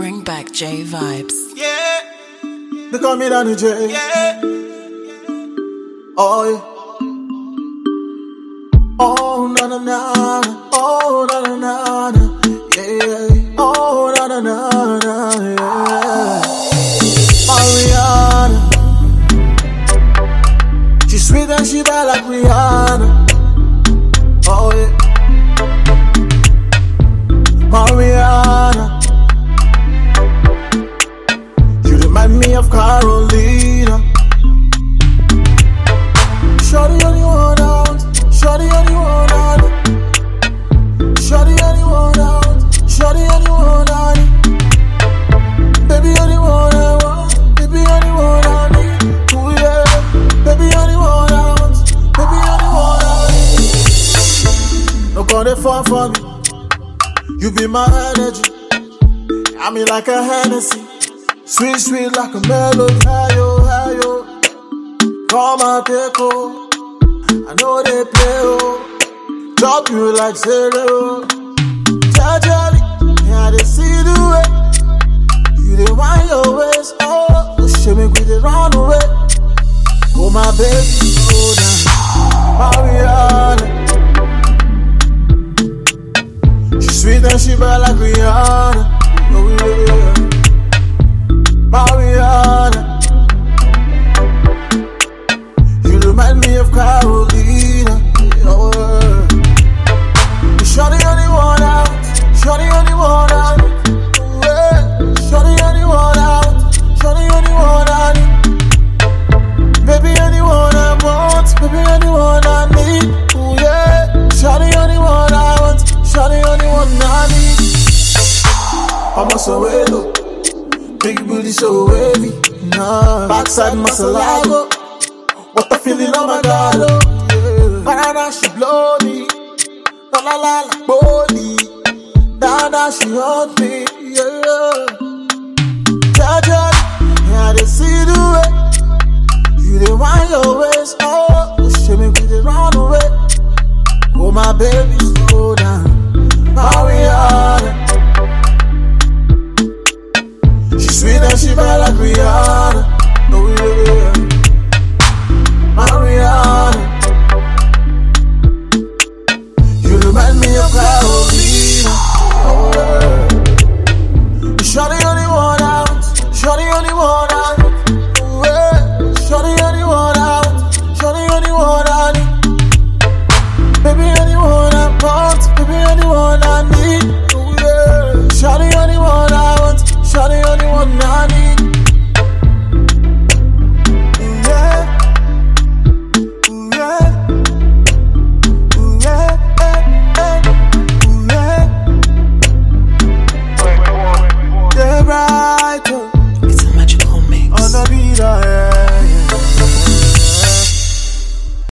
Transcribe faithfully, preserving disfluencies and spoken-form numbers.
Bring back J vibes. Yeah. They call me Danny J. Yeah. Oh yeah. Oh na na na. Oh na na na. Yeah. Oh na na na. Yeah. Mariana. She sweet and she bad like Rihanna. Oh yeah. Mariana. You remind me of Carolina. Shorty only one out. Shorty only one out. Shorty only one out. Shorty only one out. Baby only one I want. Baby only one I need. Ooh yeah. Baby only one out. Baby only one I need. No gonna fall for me. You be my energy. I mean like a Hennessy. Sweet, sweet like a melody. Hayo, hayo. Come and take oh. I know they play oh. Drop you like zero. Jajali, yeah they see the way. You they wind your waist oh. The shame make we they run away. Oh my baby, slow down. Mariana. She sweet and she bad like Rihanna. Oh yeah. Mariana. You remind me of Carolina. Oh yeah. Shorty only one out. Shorty only one out. Oh yeah. Shorty only one out. Shorty only one out. Baby only one I want. Baby only one I need. Oh yeah. Shorty only one I want. Shorty only one I need. I'm a Soweto. Big booty so wavy. Nah. Backside Masalago. What a feeling, oh my God. Oh, yeah. Banana she blow me. La la la la body. Dada she haunt me. Yeah. Jaja, yeah they see the way. You they wind your waist. Oh, the shame make we they run away. Oh my baby, slow down. Mariana. She sweet and she bad like Rihanna.